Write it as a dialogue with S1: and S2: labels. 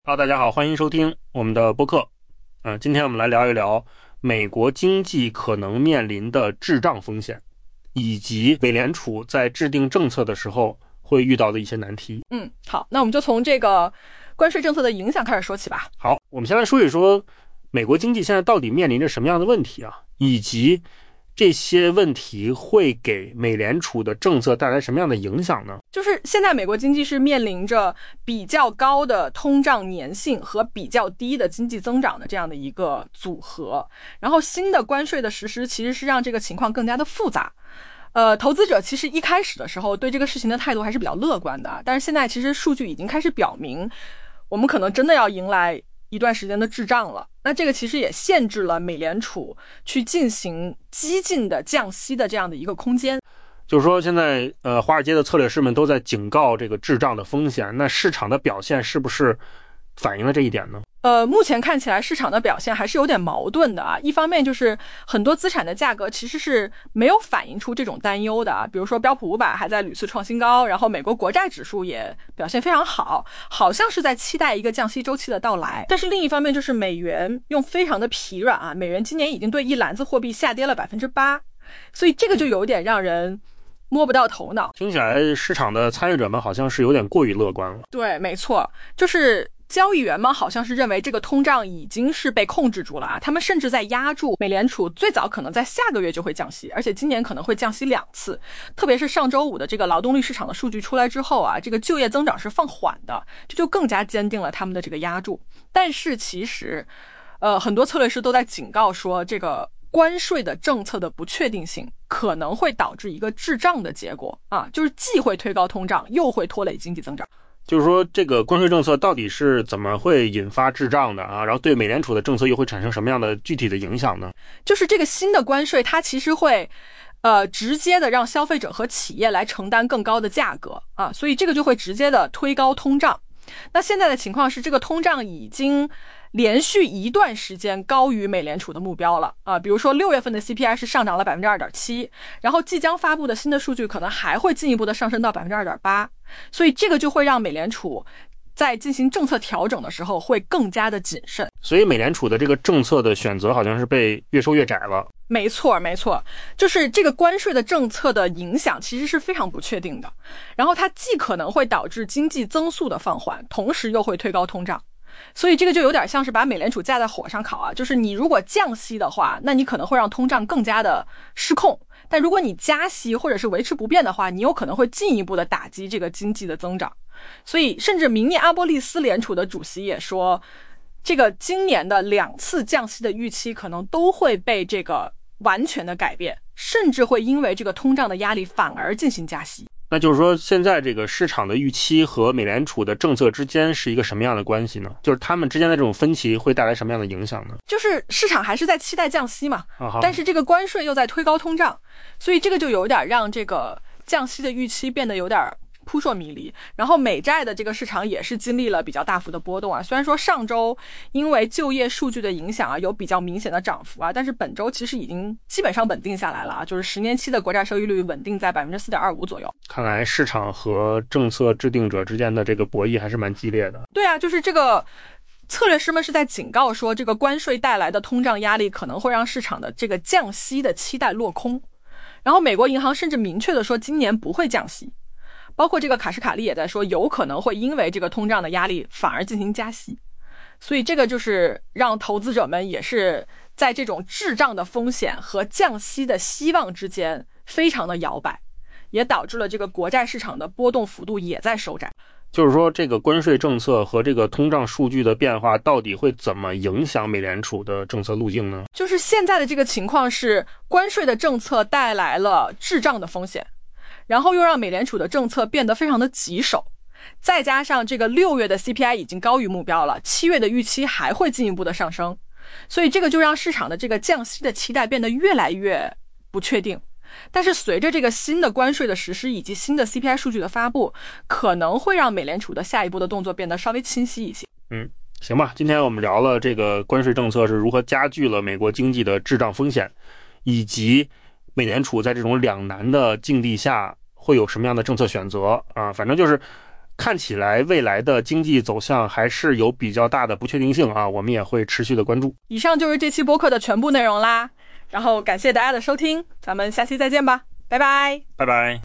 S1: 好，大家好，欢迎收听我们的播客。今天我们来聊一聊美国经济可能面临的滞胀风险，以及美联储在制定政策的时候会遇到的一些难题。
S2: 好，那我们就从这个关税政策的影响开始说起吧。
S1: 好，我们先来说一说美国经济现在到底面临着什么样的问题啊，以及这些问题会给美联储的政策带来什么样的影响呢？
S2: 就是现在美国经济是面临着比较高的通胀粘性和比较低的经济增长的这样的一个组合，然后新的关税的实施其实是让这个情况更加的复杂。投资者其实一开始的时候对这个事情的态度还是比较乐观的，但是现在其实数据已经开始表明，我们可能真的要迎来一段时间的滞胀了。那这个其实也限制了美联储去进行激进的降息的这样的一个空间。
S1: 就是说现在华尔街的策略师们都在警告这个滞胀的风险，那市场的表现是不是反映了这一点呢？
S2: 目前看起来市场的表现还是有点矛盾的啊。一方面就是很多资产的价格其实是没有反映出这种担忧的啊，比如说标普500还在屡次创新高，然后美国国债指数也表现非常好，好像是在期待一个降息周期的到来。但是另一方面就是美元用非常的疲软啊，美元今年已经对一篮子货币下跌了 8%， 所以这个就有点让人摸不到头脑。
S1: 听起来市场的参与者们好像是有点过于乐观了。
S2: 对，没错，就是交易员们好像是认为这个通胀已经是被控制住了啊，他们甚至在压住美联储最早可能在下个月就会降息，而且今年可能会降息2次。特别是上周五的这个劳动力市场的数据出来之后啊，这个就业增长是放缓的，这就更加坚定了他们的这个压住。但是其实很多策略师都在警告说，这个关税的政策的不确定性可能会导致一个滞胀的结果啊，就是既会推高通胀，又会拖累经济增长。
S1: 就是说这个关税政策到底是怎么会引发滞胀的啊？然后对美联储的政策又会产生什么样的具体的影响呢？
S2: 就是这个新的关税它其实会直接的让消费者和企业来承担更高的价格啊，所以这个就会直接的推高通胀。那现在的情况是，这个通胀已经连续一段时间高于美联储的目标了啊，比如说6月份的 CPI 是上涨了 2.7%， 然后即将发布的新的数据可能还会进一步的上升到 2.8%， 所以这个就会让美联储在进行政策调整的时候会更加的谨慎。
S1: 所以美联储的这个政策的选择好像是被越收越窄了。
S2: 没错，就是这个关税的政策的影响其实是非常不确定的，然后它既可能会导致经济增速的放缓，同时又会推高通胀。所以这个就有点像是把美联储架在火上烤啊，就是你如果降息的话，那你可能会让通胀更加的失控，但如果你加息或者是维持不变的话，你有可能会进一步的打击这个经济的增长。所以甚至明尼阿波利斯联储的主席也说，这个今年的2次降息的预期可能都会被这个完全的改变，甚至会因为这个通胀的压力反而进行加息。
S1: 那就是说现在这个市场的预期和美联储的政策之间是一个什么样的关系呢？就是他们之间的这种分歧会带来什么样的影响呢？
S2: 就是市场还是在期待降息嘛，但是这个关税又在推高通胀，所以这个就有点让这个降息的预期变得有点扑朔迷离。然后美债的这个市场也是经历了比较大幅的波动啊，虽然说上周因为就业数据的影响啊有比较明显的涨幅啊，但是本周其实已经基本上稳定下来了啊，就是10年期的国债收益率稳定在 4.25% 左右。
S1: 看来市场和政策制定者之间的这个博弈还是蛮激烈的。
S2: 对啊，就是这个策略师们是在警告说，这个关税带来的通胀压力可能会让市场的这个降息的期待落空。然后美国银行甚至明确的说今年不会降息，包括这个卡什卡利也在说有可能会因为这个通胀的压力反而进行加息。所以这个就是让投资者们也是在这种滞胀的风险和降息的希望之间非常的摇摆，也导致了这个国债市场的波动幅度也在收窄。
S1: 就是说这个关税政策和这个通胀数据的变化到底会怎么影响美联储的政策路径呢？
S2: 就是现在的这个情况是，关税的政策带来了滞胀的风险，然后又让美联储的政策变得非常的棘手，再加上这个6月的 CPI 已经高于目标了，7月的预期还会进一步的上升，所以这个就让市场的这个降息的期待变得越来越不确定。但是随着这个新的关税的实施以及新的 CPI 数据的发布，可能会让美联储的下一步的动作变得稍微清晰一些。
S1: 行吧，今天我们聊了这个关税政策是如何加剧了美国经济的滞胀风险，以及美联储在这种两难的境地下会有什么样的政策选择啊？反正就是看起来未来的经济走向还是有比较大的不确定性啊，我们也会持续的关注。
S2: 以上就是这期播客的全部内容啦，然后感谢大家的收听，咱们下期再见吧，拜拜，
S1: 拜拜。